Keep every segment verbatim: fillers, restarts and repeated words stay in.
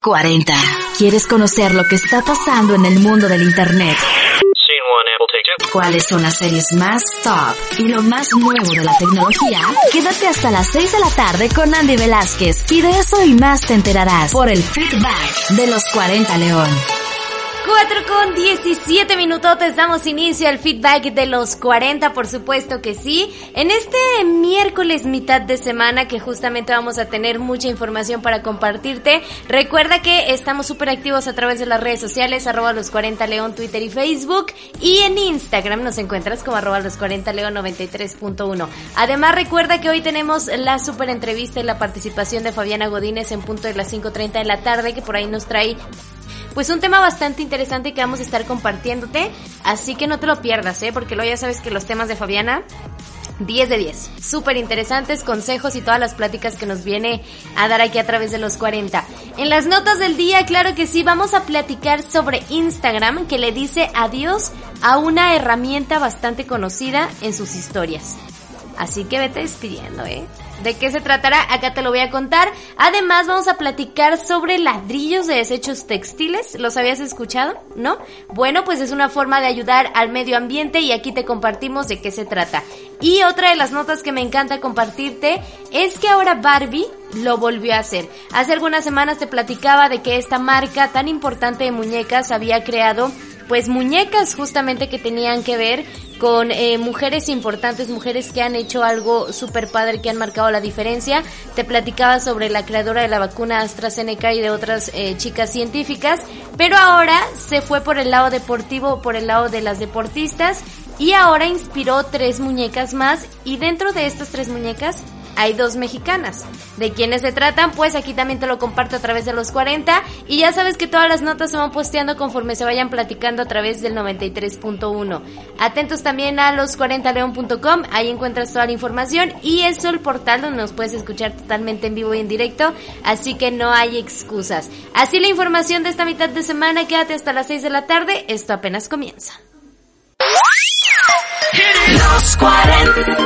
cuarenta. ¿Quieres conocer lo que está pasando en el mundo del internet? ¿Cuáles son las series más top y lo más nuevo de la tecnología? Quédate hasta las seis de la tarde con Andy Velázquez y de eso y más te enterarás por el Feedback de los cuarenta León. cuatro con diecisiete minutotes, damos inicio al Feedback de los cuarenta, por supuesto que sí. En este miércoles mitad de semana que justamente vamos a tener mucha información para compartirte. Recuerda que estamos súper activos a través de las redes sociales, arroba los cuarenta León, Twitter y Facebook. Y en Instagram nos encuentras como arroba los cuarenta León noventa y tres punto uno. Además recuerda que hoy tenemos la súper entrevista y la participación de Fabiana Godínez en punto de las cinco treinta de la tarde, que por ahí nos trae pues un tema bastante interesante que vamos a estar compartiéndote, así que no te lo pierdas, ¿eh? Porque luego ya sabes que los temas de Fabiana, diez de diez, súper interesantes, consejos y todas las pláticas que nos viene a dar aquí a través de los cuarenta. En las notas del día, claro que sí, vamos a platicar sobre Instagram, que le dice adiós a una herramienta bastante conocida en sus historias. Así que vete despidiendo, ¿eh? ¿De qué se tratará? Acá te lo voy a contar. Además, vamos a platicar sobre ladrillos de desechos textiles. ¿Los habías escuchado? ¿No? Bueno, pues es una forma de ayudar al medio ambiente y aquí te compartimos de qué se trata. Y otra de las notas que me encanta compartirte es que ahora Barbie lo volvió a hacer. Hace algunas semanas te platicaba de que esta marca tan importante de muñecas había creado pues muñecas justamente que tenían que ver con eh, mujeres importantes, mujeres que han hecho algo súper padre, que han marcado la diferencia. Te platicaba sobre la creadora de la vacuna AstraZeneca y de otras eh, chicas científicas, pero ahora se fue por el lado deportivo, por el lado de las deportistas, y ahora inspiró tres muñecas más, y dentro de estas tres muñecas hay dos mexicanas. ¿De quiénes se tratan? Pues aquí también te lo comparto a través de los cuarenta, y ya sabes que todas las notas se van posteando conforme se vayan platicando a través del noventa y tres punto uno. Atentos también a los cuarenta león punto com, ahí encuentras toda la información, y eso el portal donde nos puedes escuchar totalmente en vivo y en directo, así que no hay excusas. Así la información de esta mitad de semana, quédate hasta las seis de la tarde, esto apenas comienza. Los cuarenta.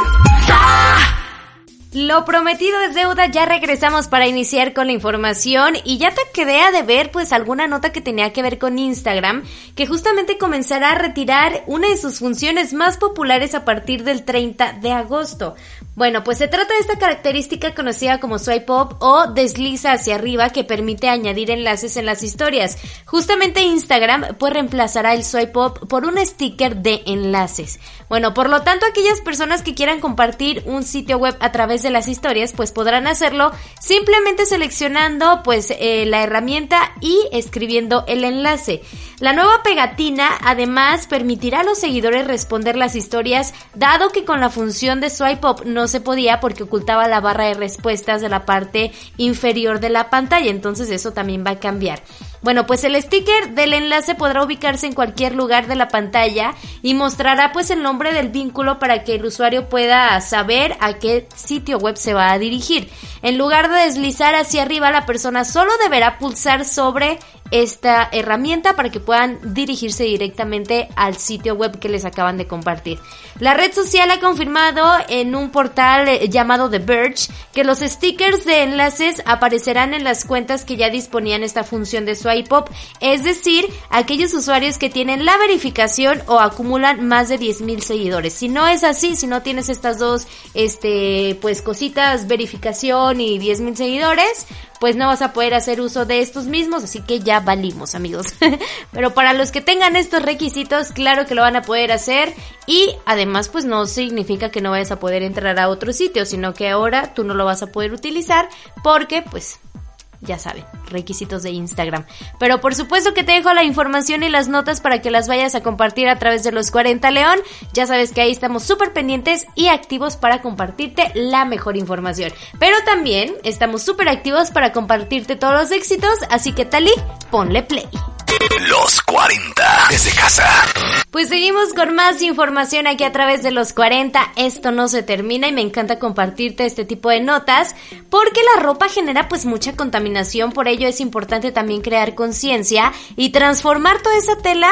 Lo prometido es deuda, ya regresamos para iniciar con la información y ya te quedé a deber pues alguna nota que tenía que ver con Instagram, que justamente comenzará a retirar una de sus funciones más populares a partir del treinta de agosto. Bueno, pues se trata de esta característica conocida como swipe up o desliza hacia arriba, que permite añadir enlaces en las historias. Justamente Instagram pues reemplazará el swipe up por un sticker de enlaces. Bueno, por lo tanto, aquellas personas que quieran compartir un sitio web a través de las historias pues podrán hacerlo simplemente seleccionando pues eh, la herramienta y escribiendo el enlace. La nueva pegatina además permitirá a los seguidores responder las historias, dado que con la función de swipe up no se podía porque ocultaba la barra de respuestas de la parte inferior de la pantalla, entonces eso también va a cambiar. Bueno, pues el sticker del enlace podrá ubicarse en cualquier lugar de la pantalla y mostrará pues el nombre del vínculo para que el usuario pueda saber a qué sitio web se va a dirigir. En lugar de deslizar hacia arriba, la persona solo deberá pulsar sobre esta herramienta para que puedan dirigirse directamente al sitio web que les acaban de compartir. La red social ha confirmado en un portal eh, llamado The Verge que los stickers de enlaces aparecerán en las cuentas que ya disponían esta función de swipe up, es decir, aquellos usuarios que tienen la verificación o acumulan más de diez mil seguidores. Si no es así, si no tienes estas dos este pues cositas, verificación y diez mil seguidores, pues no vas a poder hacer uso de estos mismos, así que ya valimos, amigos. Pero para los que tengan estos requisitos, claro que lo van a poder hacer, y además pues no significa que no vayas a poder entrar a otro sitio, sino que ahora tú no lo vas a poder utilizar porque pues ya saben, requisitos de Instagram. Pero por supuesto que te dejo la información y las notas para que las vayas a compartir a través de los cuarenta León. Ya sabes que ahí estamos súper pendientes y activos para compartirte la mejor información. Pero también estamos súper activos para compartirte todos los éxitos, así que Tali, ponle play. Los cuarenta desde casa. Pues seguimos con más información aquí a través de los cuarenta. Esto no se termina y me encanta compartirte este tipo de notas porque la ropa genera pues mucha contaminación. Por ello es importante también crear conciencia y transformar toda esa tela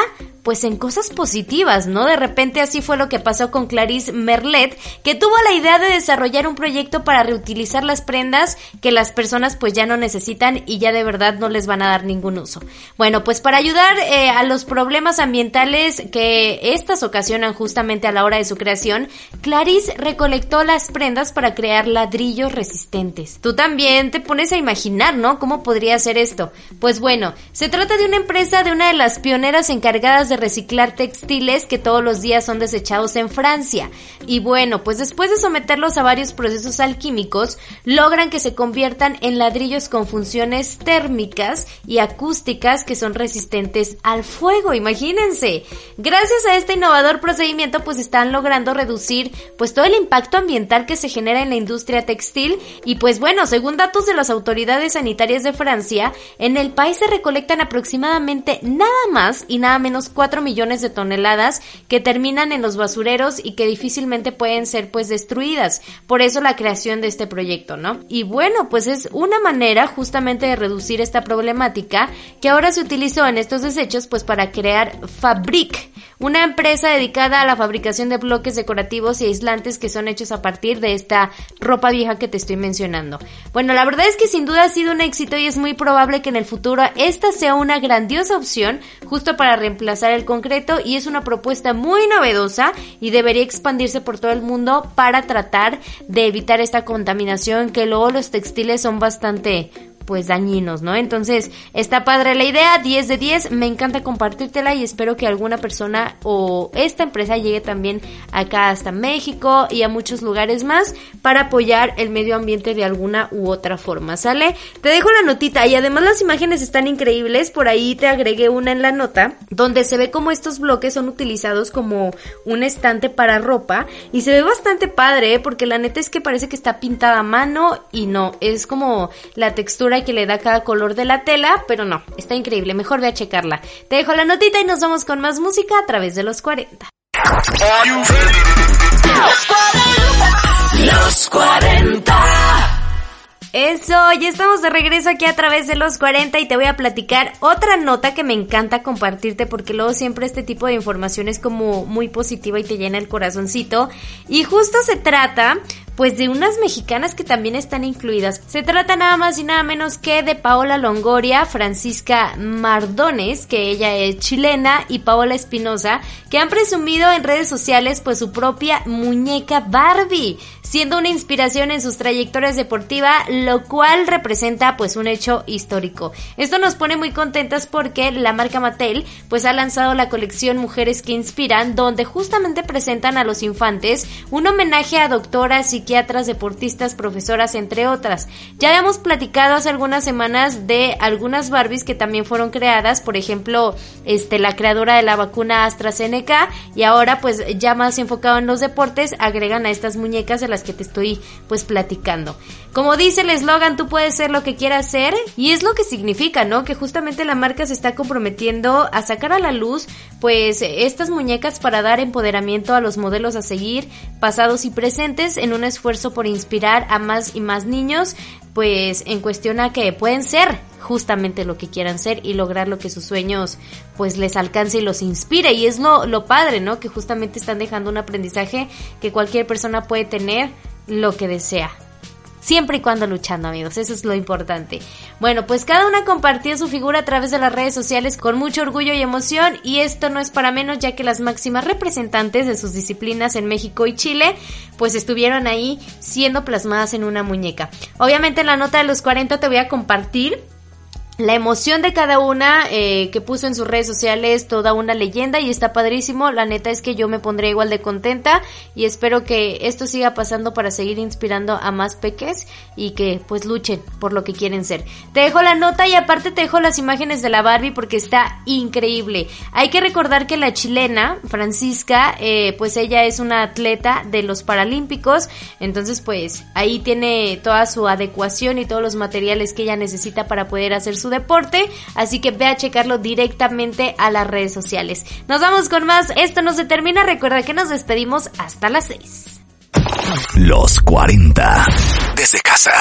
pues en cosas positivas, ¿no? De repente así fue lo que pasó con Clarisse Merlet, que tuvo la idea de desarrollar un proyecto para reutilizar las prendas que las personas pues ya no necesitan y ya de verdad no les van a dar ningún uso. Bueno, pues para ayudar eh, a los problemas ambientales que estas ocasionan justamente a la hora de su creación, Clarisse recolectó las prendas para crear ladrillos resistentes. Tú también te pones a imaginar, ¿no? ¿Cómo podría ser esto? Pues bueno, se trata de una empresa de una de las pioneras encargadas de reciclar textiles que todos los días son desechados en Francia. Y bueno, pues después de someterlos a varios procesos alquímicos, logran que se conviertan en ladrillos con funciones térmicas y acústicas que son resistentes al fuego, imagínense. Gracias a este innovador procedimiento, pues están logrando reducir pues todo el impacto ambiental que se genera en la industria textil y pues bueno, según datos de las autoridades sanitarias de Francia, en el país se recolectan aproximadamente nada más y nada menos cuatro millones de toneladas que terminan en los basureros y que difícilmente pueden ser pues destruidas. Por eso la creación de este proyecto, ¿no? Y bueno, pues es una manera justamente de reducir esta problemática que ahora se utilizó en estos desechos pues para crear Fabric, una empresa dedicada a la fabricación de bloques decorativos y aislantes que son hechos a partir de esta ropa vieja que te estoy mencionando. Bueno, la verdad es que sin duda ha sido un éxito y es muy probable que en el futuro esta sea una grandiosa opción justo para reemplazar el concreto y es una propuesta muy novedosa y debería expandirse por todo el mundo para tratar de evitar esta contaminación que luego los textiles son bastante pues dañinos, ¿no? Entonces, está padre la idea, diez de diez, me encanta compartírtela y espero que alguna persona o esta empresa llegue también acá hasta México y a muchos lugares más para apoyar el medio ambiente de alguna u otra forma, ¿sale? Te dejo la notita y además las imágenes están increíbles, por ahí te agregué una en la nota donde se ve como estos bloques son utilizados como un estante para ropa y se ve bastante padre, ¿eh? Porque la neta es que parece que está pintada a mano y no, es como la textura que le da cada color de la tela, pero no, está increíble, mejor ve a checarla. Te dejo la notita y nos vamos con más música a través de los cuarenta. Los cuarenta. Eso, ya estamos de regreso aquí a través de los cuarenta y te voy a platicar otra nota que me encanta compartirte porque luego siempre este tipo de información es como muy positiva y te llena el corazoncito y justo se trata pues de unas mexicanas que también están incluidas. Se trata nada más y nada menos que de Paola Longoria, Francisca Mardones, que ella es chilena, y Paola Espinosa, que han presumido en redes sociales pues su propia muñeca Barbie, siendo una inspiración en sus trayectorias deportivas, lo cual representa pues un hecho histórico. Esto nos pone muy contentas porque la marca Mattel pues ha lanzado la colección Mujeres que Inspiran, donde justamente presentan a los infantes un homenaje a doctoras, psiquiatras, deportistas, profesoras, entre otras. Ya habíamos platicado hace algunas semanas de algunas Barbies que también fueron creadas, por ejemplo, este la creadora de la vacuna AstraZeneca, y ahora pues ya más enfocado en los deportes, agregan a estas muñecas de las que te estoy pues platicando. Como dice el eslogan, tú puedes ser lo que quieras ser, y es lo que significa, ¿no? Que justamente la marca se está comprometiendo a sacar a la luz pues estas muñecas para dar empoderamiento a los modelos a seguir, pasados y presentes, en un esfuerzo por inspirar a más y más niños, pues en cuestión a que pueden ser justamente lo que quieran ser y lograr lo que sus sueños pues les alcance y los inspire, y es lo, lo padre, ¿no? Que justamente están dejando un aprendizaje que cualquier persona puede tener lo que desea. Siempre y cuando luchando, amigos, eso es lo importante. Bueno, pues cada una compartió su figura a través de las redes sociales con mucho orgullo y emoción, y esto no es para menos, ya que las máximas representantes de sus disciplinas en México y Chile pues estuvieron ahí siendo plasmadas en una muñeca. Obviamente en la nota de los cuarenta te voy a compartir la emoción de cada una eh, que puso en sus redes sociales, toda una leyenda, y está padrísimo. La neta es que yo me pondré igual de contenta y espero que esto siga pasando para seguir inspirando a más peques y que pues luchen por lo que quieren ser. Te dejo la nota y aparte te dejo las imágenes de la Barbie porque está increíble. Hay que recordar que la chilena Francisca eh, pues ella es una atleta de los Paralímpicos, entonces pues ahí tiene toda su adecuación y todos los materiales que ella necesita para poder hacer su deporte, así que ve a checarlo directamente a las redes sociales. Nos vamos con más, esto no se termina, recuerda que nos despedimos hasta las seis. Los cuarenta desde casa.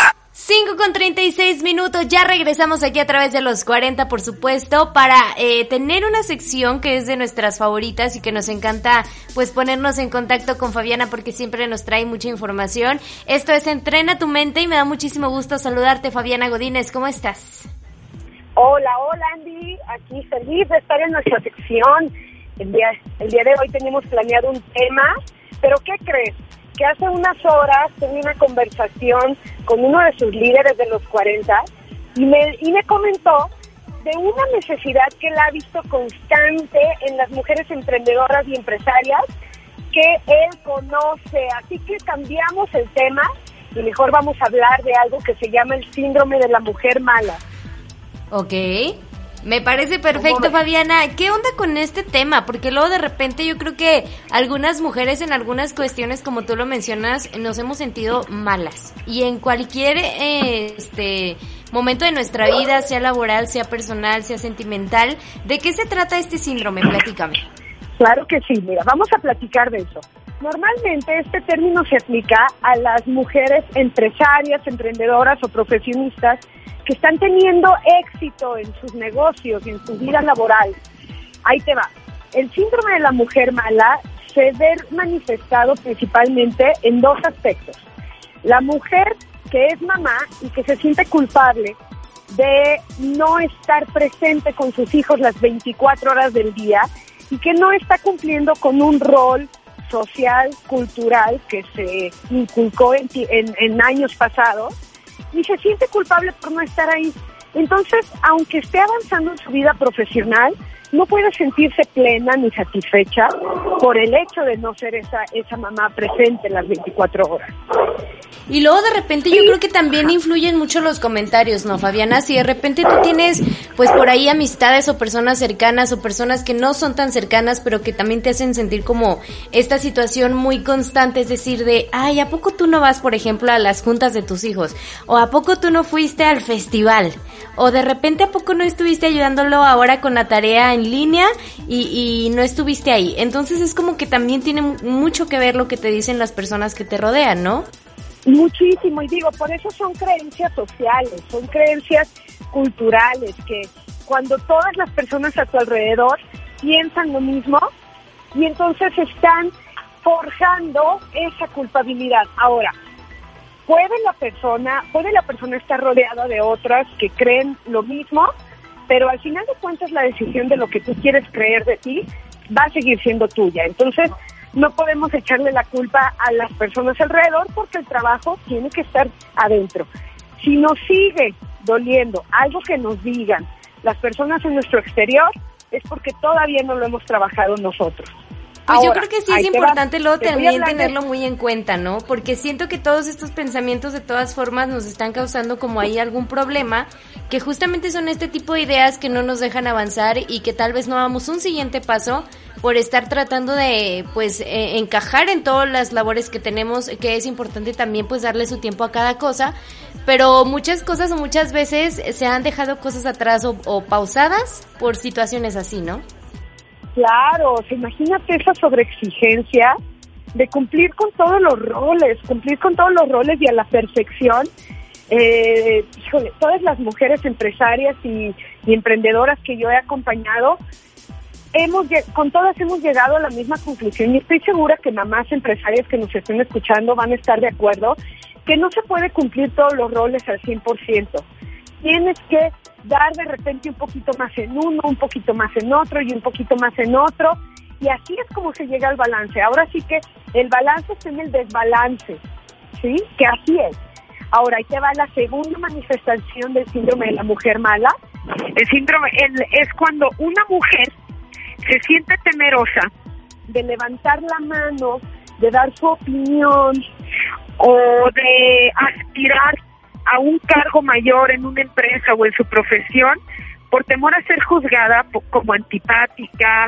cinco con treinta y seis minutos, ya regresamos aquí a través de los cuarenta, por supuesto, para eh, tener una sección que es de nuestras favoritas y que nos encanta pues ponernos en contacto con Fabiana porque siempre nos trae mucha información. Esto es Entrena tu Mente y me da muchísimo gusto saludarte, Fabiana Godínez, ¿cómo estás? Hola, hola Andy, aquí feliz de estar en nuestra sección. El día, el día de hoy tenemos planeado un tema, pero ¿qué crees? Que hace unas horas tuve una conversación con uno de sus líderes de los cuarenta y me, y me comentó de una necesidad que él ha visto constante en las mujeres emprendedoras y empresarias que él conoce. Así que cambiamos el tema y mejor vamos a hablar de algo que se llama el síndrome de la mujer mala. Ok. Me parece perfecto, Fabiana. ¿Qué onda con este tema? Porque luego de repente yo creo que algunas mujeres en algunas cuestiones, como tú lo mencionas, nos hemos sentido malas. Y en cualquier eh, este momento de nuestra vida, sea laboral, sea personal, sea sentimental, ¿de qué se trata este síndrome? Platícame. Claro que sí, mira, vamos a platicar de eso. Normalmente este término se aplica a las mujeres empresarias, emprendedoras o profesionistas que están teniendo éxito en sus negocios y en su vida laboral. Ahí te va. El síndrome de la mujer mala se ve manifestado principalmente en dos aspectos. La mujer que es mamá y que se siente culpable de no estar presente con sus hijos las veinticuatro horas del día y que no está cumpliendo con un rol social, cultural que se inculcó en, en, en años pasados y se siente culpable por no estar ahí. Entonces, aunque esté avanzando en su vida profesional, no puede sentirse plena ni satisfecha por el hecho de no ser esa esa mamá presente las veinticuatro horas. Y luego de repente yo creo que también influyen mucho los comentarios, ¿no, Fabiana? Si de repente tú tienes pues por ahí amistades o personas cercanas o personas que no son tan cercanas pero que también te hacen sentir como esta situación muy constante, es decir, de, ay, ¿a poco tú no vas, por ejemplo, a las juntas de tus hijos? ¿O a poco tú no fuiste al festival? ¿O de repente a poco no estuviste ayudándolo ahora con la tarea en línea y, y no estuviste ahí? Entonces es como que también tiene mucho que ver lo que te dicen las personas que te rodean, ¿no? Muchísimo, y digo, por eso son creencias sociales, son creencias culturales, que cuando todas las personas a tu alrededor piensan lo mismo y entonces están forjando esa culpabilidad. Ahora, puede la persona, puede la persona estar rodeada de otras que creen lo mismo, pero al final de cuentas la decisión de lo que tú quieres creer de ti va a seguir siendo tuya. Entonces, no podemos echarle la culpa a las personas alrededor porque el trabajo tiene que estar adentro. Si nos sigue doliendo algo que nos digan las personas en nuestro exterior, es porque todavía no lo hemos trabajado nosotros. Pues Ahora, yo creo que sí es importante luego también tenerlo muy en cuenta, ¿no? Porque siento que todos estos pensamientos de todas formas nos están causando como ahí algún problema, que justamente son este tipo de ideas que no nos dejan avanzar y que tal vez no damos un siguiente paso por estar tratando de pues eh, encajar en todas las labores que tenemos, que es importante también pues darle su tiempo a cada cosa, pero muchas cosas o muchas veces se han dejado cosas atrás o, o pausadas por situaciones así, ¿no? Claro, imagínate esa sobreexigencia de cumplir con todos los roles, cumplir con todos los roles y a la perfección. Eh, híjole, todas las mujeres empresarias y, y emprendedoras que yo he acompañado, hemos con todas hemos llegado a la misma conclusión y estoy segura que mamás empresarias que nos estén escuchando van a estar de acuerdo que no se puede cumplir todos los roles al cien por ciento. Tienes que dar de repente un poquito más en uno, un poquito más en otro y un poquito más en otro, y así es como se llega al balance. Ahora sí que el balance está en el desbalance, ¿sí? Que así es. Ahora, ahí te va la segunda manifestación del síndrome de la mujer mala. El síndrome el, es cuando una mujer se siente temerosa de levantar la mano, de dar su opinión o de aspirar a un cargo mayor en una empresa o en su profesión por temor a ser juzgada como antipática,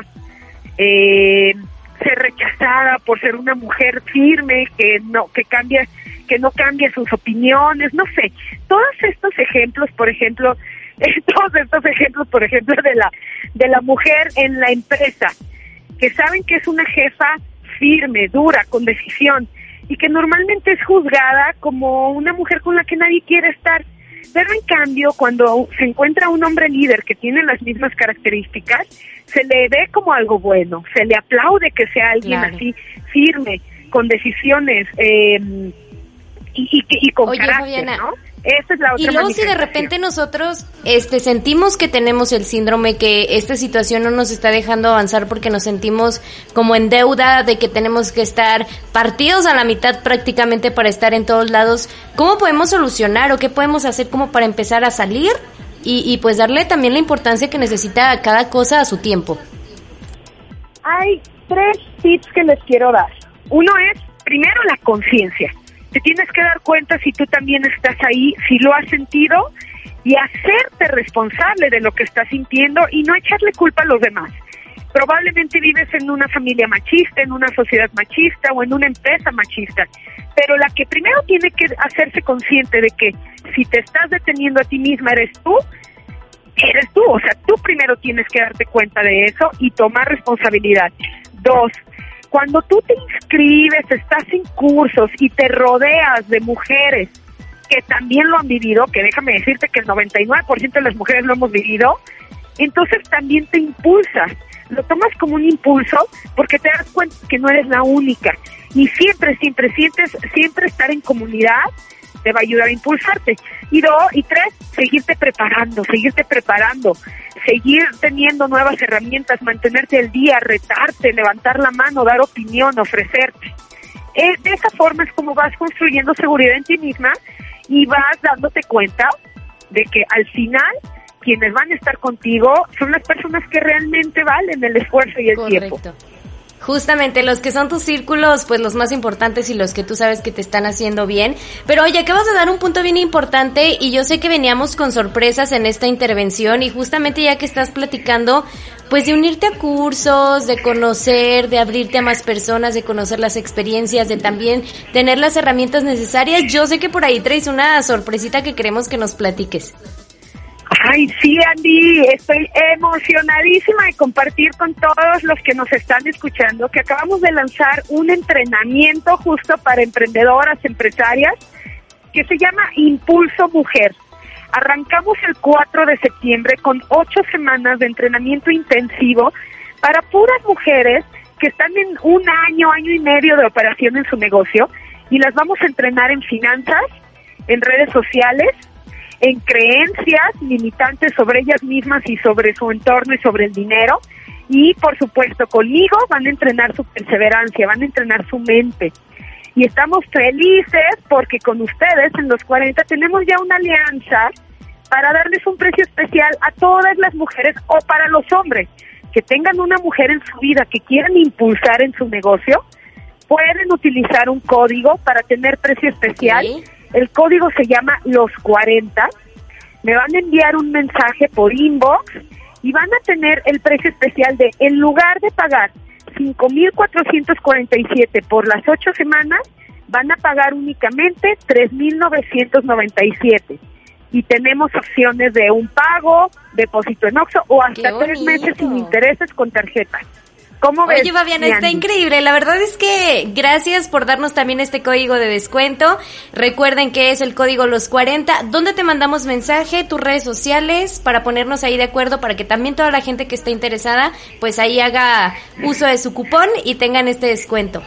eh, ser rechazada por ser una mujer firme que no que cambia que no cambia sus opiniones, no sé, todos estos ejemplos, por ejemplo, todos estos ejemplos, por ejemplo, de la de la mujer en la empresa, que saben que es una jefa firme, dura, con decisión, y que normalmente es juzgada como una mujer con la que nadie quiere estar. Pero en cambio, cuando se encuentra un hombre líder que tiene las mismas características, se le ve como algo bueno, se le aplaude que sea alguien claro. así firme, con decisiones eh, y, y, y con Oye, carácter, Fabiana, ¿no? Esa es la otra y luego si de repente nosotros este sentimos que tenemos el síndrome, que esta situación no nos está dejando avanzar porque nos sentimos como en deuda de que tenemos que estar partidos a la mitad prácticamente para estar en todos lados, ¿cómo podemos solucionar o qué podemos hacer como para empezar a salir y, y pues darle también la importancia que necesita a cada cosa a su tiempo? Hay tres tips que les quiero dar. Uno es, primero, la conciencia. Te tienes que dar cuenta si tú también estás ahí, si lo has sentido, y hacerte responsable de lo que estás sintiendo y no echarle culpa a los demás. Probablemente vives en una familia machista, en una sociedad machista o en una empresa machista, pero la que primero tiene que hacerse consciente de que si te estás deteniendo a ti misma eres tú, eres tú. O sea, tú primero tienes que darte cuenta de eso y tomar responsabilidad. Dos, cuando tú te inscribes, estás en cursos y te rodeas de mujeres que también lo han vivido, que déjame decirte que el noventa y nueve por ciento de las mujeres lo hemos vivido, entonces también te impulsas. Lo tomas como un impulso porque te das cuenta que no eres la única. Y siempre, siempre, sientes, siempre estar en comunidad te va a ayudar a impulsarte. Y dos, y tres, seguirte preparando, seguirte preparando, seguir teniendo nuevas herramientas, mantenerte al día, retarte, levantar la mano, dar opinión, ofrecerte. Eh, de esa forma es como vas construyendo seguridad en ti misma y vas dándote cuenta de que al final quienes van a estar contigo son las personas que realmente valen el esfuerzo y el Correcto. tiempo. Justamente, los que son tus círculos, pues los más importantes y los que tú sabes que te están haciendo bien. Pero oye, acabas de dar un punto bien importante y yo sé que veníamos con sorpresas en esta intervención y justamente ya que estás platicando, pues de unirte a cursos, de conocer, de abrirte a más personas, de conocer las experiencias, de también tener las herramientas necesarias. Yo sé que por ahí traes una sorpresita que queremos que nos platiques. Ay, sí, Andy, estoy emocionadísima de compartir con todos los que nos están escuchando que acabamos de lanzar un entrenamiento justo para emprendedoras, empresarias, que se llama Impulso Mujer. Arrancamos el cuatro de septiembre con ocho semanas de entrenamiento intensivo para puras mujeres que están en un año, año y medio de operación en su negocio y las vamos a entrenar en finanzas, en redes sociales, en creencias limitantes sobre ellas mismas y sobre su entorno y sobre el dinero. Y, por supuesto, conmigo van a entrenar su perseverancia, van a entrenar su mente. Y estamos felices porque con ustedes en los cuarenta tenemos ya una alianza para darles un precio especial a todas las mujeres o para los hombres que tengan una mujer en su vida que quieran impulsar en su negocio. Pueden utilizar un código para tener precio especial. ¿Sí? El código se llama Los cuarenta. Me van a enviar un mensaje por inbox y van a tener el precio especial de, en lugar de pagar cinco mil cuatrocientos cuarenta y siete por las ocho semanas, van a pagar únicamente tres mil novecientos noventa y siete. Y tenemos opciones de un pago, depósito en Oxxo o hasta tres meses sin intereses con tarjeta. ¿Cómo ves? Oye, Fabiana, está increíble. La verdad es que gracias por darnos también este código de descuento. Recuerden que es el código Los cuarenta. ¿Dónde te mandamos mensaje? Tus redes sociales para ponernos ahí de acuerdo para que también toda la gente que esté interesada pues ahí haga uso de su cupón y tengan este descuento.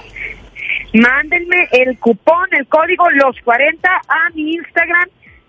Mándenme el cupón, el código Los cuarenta a mi Instagram,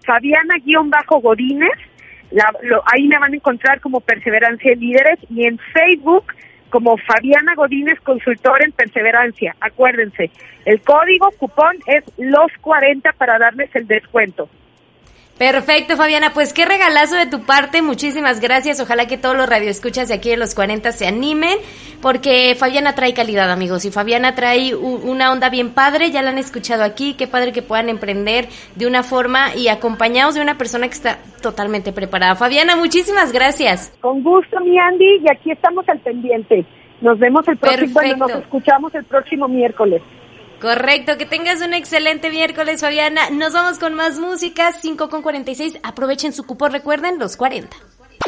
Fabiana-Godínez. La, lo, ahí me van a encontrar como Perseverancia Líderes y en Facebook como Fabiana Godínez, consultor en perseverancia. Acuérdense, el código cupón es Los cuarenta para darles el descuento. Perfecto, Fabiana, pues qué regalazo de tu parte, muchísimas gracias. Ojalá que todos los radioescuchas de aquí de Los cuarenta se animen, porque Fabiana trae calidad, amigos, y Fabiana trae una onda bien padre, ya la han escuchado aquí, qué padre que puedan emprender de una forma y acompañados de una persona que está totalmente preparada. Fabiana, muchísimas gracias. Con gusto, mi Andy, y aquí estamos al pendiente. Nos vemos el próximo, bueno, nos escuchamos el próximo miércoles. Correcto, que tengas un excelente miércoles, Fabiana. Nos vamos con más música, cinco con cuarenta y seis. Aprovechen su cupón, recuerden, Los cuarenta.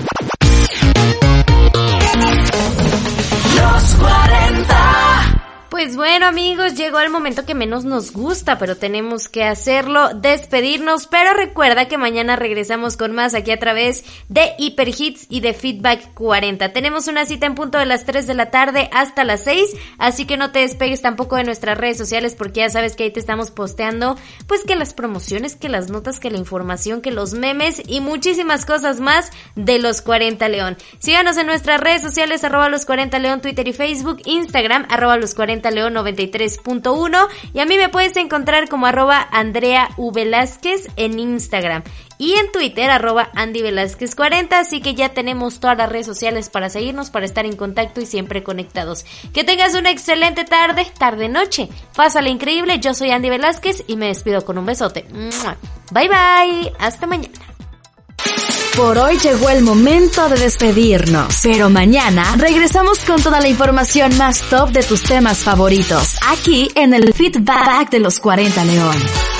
Los cuarenta. Pues bueno, amigos, llegó el momento que menos nos gusta, pero tenemos que hacerlo, despedirnos, pero recuerda que mañana regresamos con más aquí a través de Hiper Hits y de Feedback cuarenta. Tenemos una cita en punto de las tres de la tarde hasta las seis, así que no te despegues tampoco de nuestras redes sociales porque ya sabes que ahí te estamos posteando, pues que las promociones, que las notas, que la información, que los memes y muchísimas cosas más de Los cuarenta León. Síganos en nuestras redes sociales, arroba Los cuarenta León, Twitter y Facebook, Instagram, arroba Los cuarenta León noventa y tres punto uno, y a mí me puedes encontrar como arroba Andrea U. Velázquez en Instagram y en Twitter arroba Andy Velázquez cuarenta, así que ya tenemos todas las redes sociales para seguirnos, para estar en contacto y siempre conectados. Que tengas una excelente tarde, tarde noche, pásala increíble, yo soy Andy Velázquez y me despido con un besote. Bye bye, hasta mañana. Por hoy llegó el momento de despedirnos, pero mañana regresamos con toda la información más top de tus temas favoritos, aquí en el Feedback de Los cuarenta León.